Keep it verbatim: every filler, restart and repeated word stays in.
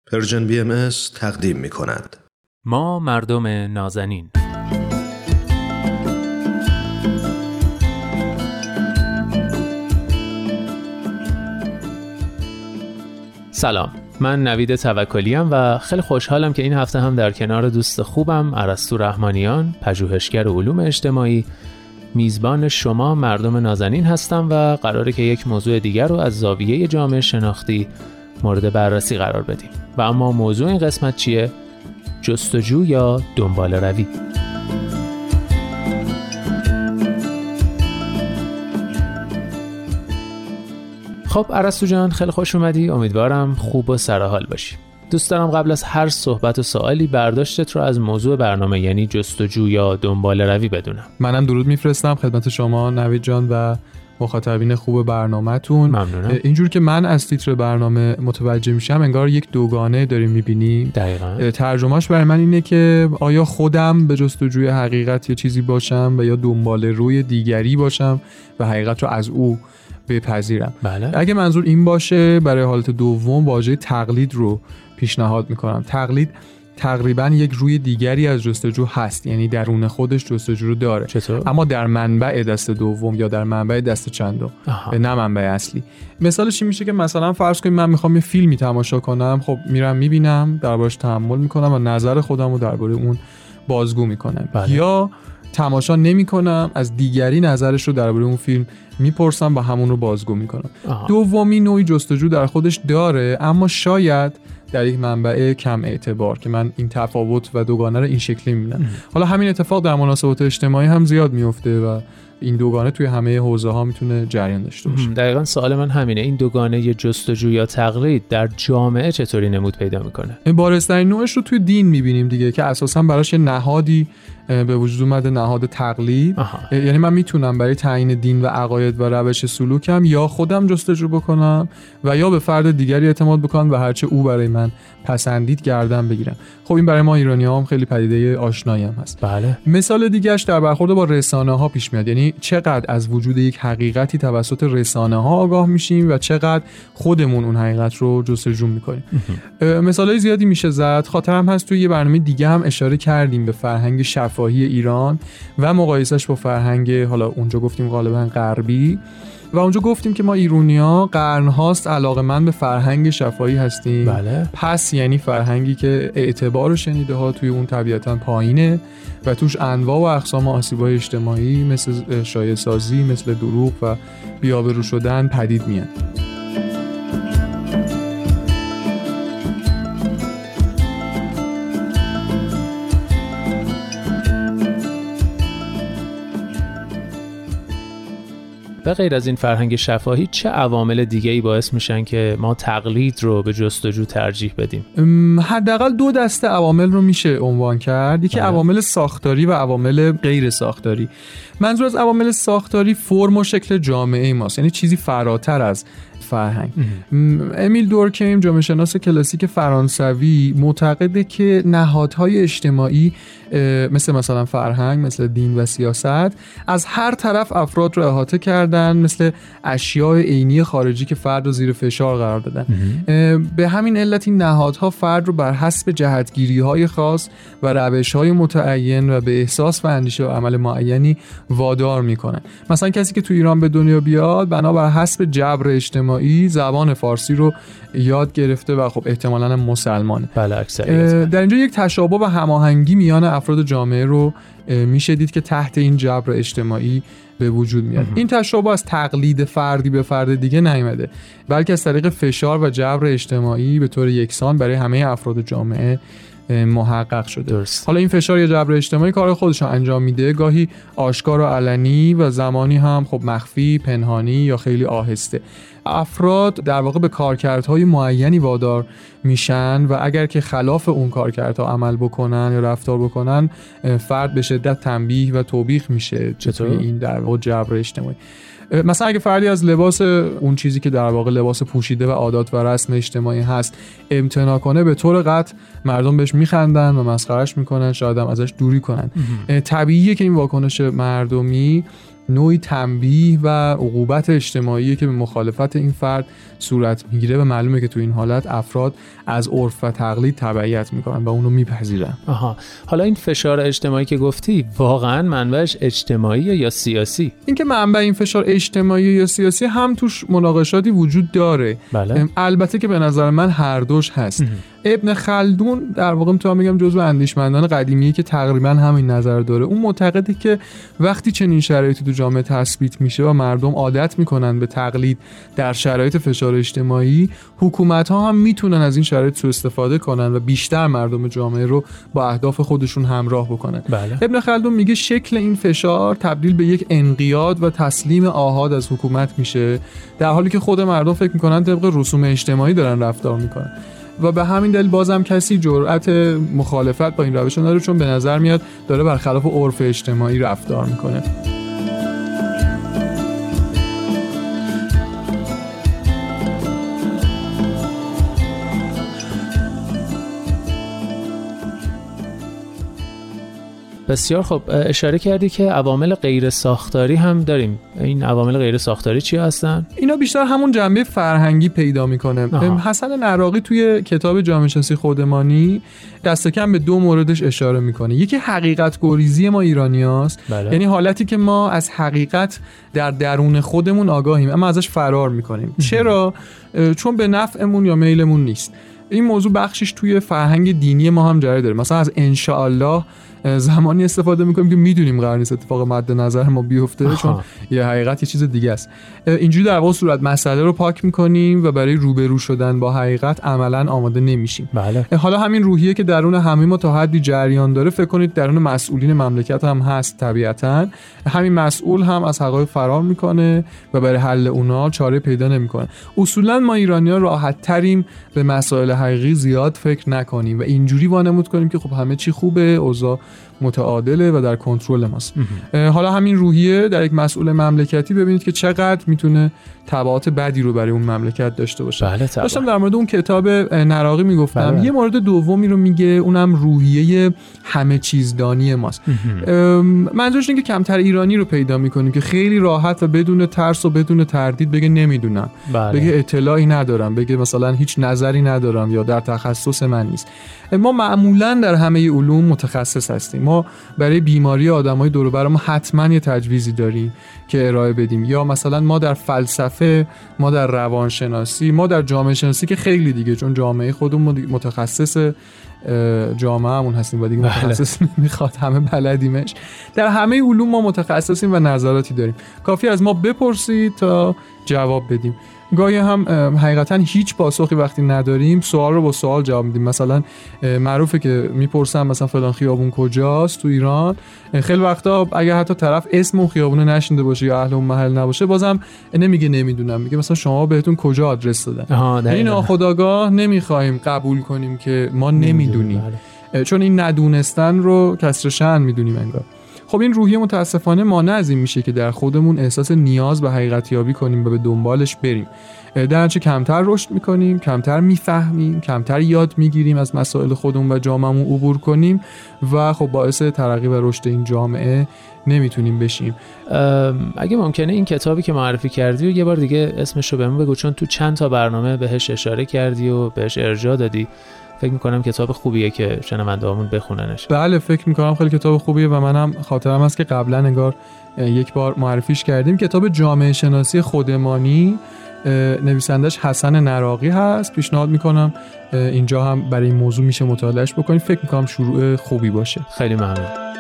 پرژن بی ام اس تقدیم می کند. ما مردم نازنین. سلام، من نوید توکلی ام و خیلی خوشحالم که این هفته هم در کنار دوست خوبم ارسطو رحمانیان، پژوهشگر علوم اجتماعی، میزبان شما مردم نازنین هستم و قراره که یک موضوع دیگر رو از زاویه جامعه شناختی مورد بررسی قرار بدیم. و اما موضوع این قسمت چیه؟ جستجو یا دنبال روی. خب ارسطو جان، خیلی خوش اومدی. امیدوارم خوب و سرحال باشی. دوست دارم قبل از هر صحبت و سوالی برداشتت رو از موضوع برنامه یعنی جستجو یا دنبال روی بدونم. منم درود میفرستم خدمت شما نوید جان و مخاطبین خوب برنامه‌تون. ممنونم. اینجور که من از تیتر برنامه متوجه میشم انگار یک دوگانه داریم میبینیم. دقیقاً. ترجمهش برای من اینه که آیا خودم به جستجوی حقیقت یا چیزی باشم و یا دنبال روی دیگری باشم و حقیقت رو از او بپذیرم. بله. اگه منظور این باشه، برای حالت دوم واژه تقلید رو پیشنهاد میکنم. تقلید تقریبا یک روی دیگری از جستجو هست، یعنی درون خودش جستجو رو داره. چطور؟ اما در منبع دست دوم یا در منبع دست چندم، نه منبع اصلی. مثالش این میشه که مثلا فرض کنیم من میخوام یه فیلمی تماشا کنم، خب میرم میبینم، دربارش تأمل میکنم و نظر خودم رو درباره اون بازگو میکنم. بله. یا تماشا نمیکنم، از دیگری نظرش رو درباره اون فیلم میپرسم و همون رو بازگو میکنم. دومی نوعی جستجو در خودش داره، اما شاید در یک منبع کم اعتبار، که من این تفاوت و دوگانه رو این شکلی میبینم. حالا همین اتفاق در مناسبات اجتماعی هم زیاد میفته و این دوگانه توی همه حوزه ها میتونه جریان داشته باشه. دقیقاً سوال من همینه، این دوگانه ی جستجو یا تقلید در جامعه چطوری نمود پیدا میکنه؟ این بارزترین نوعش رو توی دین میبینیم دیگه، که اساساً براش یه نهادی به وجود اومده، نهاد تقلید. آها. یعنی من میتونم برای تعیین دین و عقاید و روش سلوکم یا خودم جستجو بکنم و یا به فرد دیگری اعتماد بکنم و هرچه او برای من پسندید گردن بگیرم. خب این برای ما ایرانی‌ها هم خیلی پدیده آشنایی هم هست. بله. مثال دیگه‌اش در برخورد با رسانه‌ها پیش میاد، یعنی چقدر از وجود یک حقیقتی توسط رسانه‌ها آگاه میشیم و چقدر خودمون اون حقیقت رو جستجو میکنیم. مثالای زیادی میشه زد. خاطرم هست توی یه برنامه دیگه هم اشاره کردیم به فرهنگ شفاهی ایران و مقایسهش با فرهنگ، حالا اونجا گفتیم غالبا غربی، و اونجا گفتیم که ما ایرانی‌ها قرن‌هاست علاقه‌مند به فرهنگ شفاهی هستیم. بله. پس یعنی فرهنگی که اعتبار و شنیده ها توی اون طبیعتاً پایینه و توش انواع و اقسام آسیب‌های اجتماعی مثل شایع‌سازی، مثل دروغ و بی‌آبرو شدن پدید میاد. به غیر از این فرهنگ شفاهی چه عوامل دیگه‌ای باعث میشن که ما تقلید رو به جستجو ترجیح بدیم؟ حداقل دو دسته عوامل رو میشه عنوان کرد. یکی عوامل ساختاری و عوامل غیر ساختاری. منظور از عوامل ساختاری فرم و شکل جامعه ماست، یعنی چیزی فراتر از فرهنگ. امیل دورکهیم، جامعه شناس کلاسیک فرانسوی، معتقده که نهادهای اجتماعی مثل مثلا فرهنگ، مثل دین و سیاست از هر طرف افراد رو احاطه کردن، مثل اشیاء عینی خارجی که فرد رو زیر فشار قرار دادن. به همین علت این نهادها فرد رو بر حسب جهتگیری‌های خاص و روش‌های متعین و به احساس و اندیشه و عمل معینی وادار میکنن. مثلا کسی که تو ایران به دنیا بیاد بنابر حسب جبر اجتماعی زبان فارسی رو یاد گرفته و خب احتمالاً مسلمانه. بله، اکثریت. در اینجا یک تشابه و هماهنگی میان افراد جامعه رو میشه دید که تحت این جبر اجتماعی به وجود میاد. این تشابه از تقلید فردی به فرد دیگه نیامده، بلکه از طریق فشار و جبر اجتماعی به طور یکسان برای همه افراد جامعه محقق شده. درست. حالا این فشار یا جبر اجتماعی کار خودش رو انجام میده، گاهی آشکار و علنی و زمانی هم خب مخفی، پنهانی یا خیلی آهسته. افراد در واقع به کارکردهای معینی وادار میشن و اگر که خلاف اون کارکردها عمل بکنن یا رفتار بکنن، فرد به شدت تنبیه و توبیخ میشه. چطور؟ این در واقع جبر اجتماعی. مثلا اگه فردی از لباس اون چیزی که در واقع لباس پوشیده و عادات و رسم اجتماعی هست امتناع کنه، به طور قطع مردم بهش میخندن و مسخرهش میکنن، شاید هم ازش دوری کنن. طبیعیه که این واکنش مردمی نوعی تنبیه و عقوبت اجتماعی که به مخالفت این فرد صورت میگیره و معلومه که تو این حالت افراد از عرف و تقلید تبعیت میکنن و اونو میپذیرن. آها، حالا این فشار اجتماعی که گفتی واقعا منبعش اجتماعی یا سیاسی؟ اینکه منبع این فشار اجتماعی یا سیاسی هم توش مناقشاتی وجود داره. بله. البته که به نظر من هر دوش هست. ابن خلدون در واقع میتونم بگم جزو اندیشمندان قدیمیه که تقریبا همین نظر داره. اون معتقده که وقتی چنین شرایطی تو جامعه تثبیت میشه و مردم عادت میکنن به تقلید در شرایط فشار اجتماعی، حکومت‌ها هم میتونن از این شرایط سوء استفاده کنن و بیشتر مردم جامعه رو با اهداف خودشون همراه بکنن. بله. ابن خلدون میگه شکل این فشار تبدیل به یک انقیاد و تسلیم آحاد از حکومت میشه، در حالی که خود مردم فکر میکنن طبق رسوم اجتماعی دارن رفتار میکنن و به همین دلیل بازم کسی جرأت مخالفت با این روش نداره، چون به نظر میاد داره برخلاف عرف اجتماعی رفتار میکنه. بسیار خب، اشاره کردی که عوامل غیر ساختاری هم داریم. این عوامل غیر ساختاری چی هستن؟ اینا بیشتر همون جنبه فرهنگی پیدا میکنه. حسن نراقی توی کتاب جامعه شناسی خودمانی دست کم به دو موردش اشاره میکنه. یکی حقیقت گریزی ما ایرانیاست. بله. یعنی حالتی که ما از حقیقت در درون خودمون آگاهیم اما ازش فرار میکنیم. چرا؟ چون به نفعمون یا میلمون نیست. این موضوع بخشش توی فرهنگ دینی ما هم جاری داره. مثلا از انشاءالله زمانی استفاده میکنیم که میدونیم قرار نیست اتفاق مد نظر ما بیفته. آها. چون یه حقیقت یه چیز دیگه است. اینجوری در واقع صورت مسئله رو پاک میکنیم و برای روبرو شدن با حقیقت عملاً آماده نمیشیم. بله. حالا همین روحیه که درون همه ما تا حدی جریان داره، فکر کنید درون مسئولین مملکت هم هست. طبیعتاً همین مسئول هم از حقایق فرار میکنه و برای حل اونها چاره پیدا نمیکنه. اصولاً ما ایرانی‌ها راحت تریم به مسائل حقیقی زیاد فکر نکنیم و اینجوری وانمود کنیم که خب همه چی خوبه، اوضاع متعادله و در کنترل ماست. حالا همین روحیه در یک مسئول مملکتی ببینید که چقدر میتونه تبعات بدی رو برای اون مملکت داشته باشه. بله، داشتم در مورد اون کتاب نراقی میگفتم. بله. یه مورد دومی رو میگه، اونم روحیه همه چیزدانی ماست. منظورش اینه که کمتر ایرانی رو پیدا میکنیم که خیلی راحت و بدون ترس و بدون تردید بگه نمیدونم. بله. بگه اطلاعی ندارم، بگه مثلا هیچ نظری ندارم یا در تخصص من نیست. ما معمولا در همه علوم متخصص هستیم. ما برای بیماری آدمای دور و بر ما حتما یه تجویزی داریم که ارائه بدیم، یا مثلا ما در فلسفه، ما در روانشناسی، ما در جامعه شناسی که خیلی دیگه، چون جامعه خودمون متخصص جامعه همون هستیم و دیگه متخصص نمیخواد همه بلدیمش. در همه علوم ما متخصصیم و نظراتی داریم. کافی از ما بپرسید تا جواب بدیم. گاهی هم حقیقتا هیچ پاسخی وقتی نداریم سوال رو با سوال جواب میدیم. مثلا معروفه که میپرسن مثلا فلان خیابون کجاست تو ایران، خیلی وقتا اگه حتی طرف اسم اون خیابون نشنیده باشه یا اهل اون محل نباشه بازم نمیگه نمیدونم، میگه مثلا شما بهتون کجا آدرس دادن. این ناخودآگاه نمیخوایم قبول کنیم که ما نمیدونیم، چون این ندونستن رو کسر شأن میدونیم انگار. خب این روحیه متاسفانه مانع از این میشه که در خودمون احساس نیاز به حقیقت یابی کنیم و به دنبالش بریم. در نتیجه کمتر رشد میکنیم، کمتر میفهمیم، کمتر یاد میگیریم از مسائل خودمون و جامعهمون عبور کنیم و خب باعث ترقی و رشد این جامعه نمیتونیم بشیم. اگه ممکنه این کتابی که معرفی کردی و یه بار دیگه اسمش رو بهمون بگو، چون تو چند تا برنامه بهش اشاره کردی و بهش ارجاع دادی. فکر میکنم کتاب خوبیه که شنونده‌هامون بخوننش. بله فکر میکنم خیلی کتاب خوبیه و منم خاطرم هست که قبلا انگار یک بار معرفیش کردیم. کتاب جامعه شناسی خودمانی، نویسندش حسن نراقی هست. پیشنهاد میکنم اینجا هم برای این موضوع میشه مطالعهش بکنید. فکر میکنم شروع خوبی باشه. خیلی ممنون.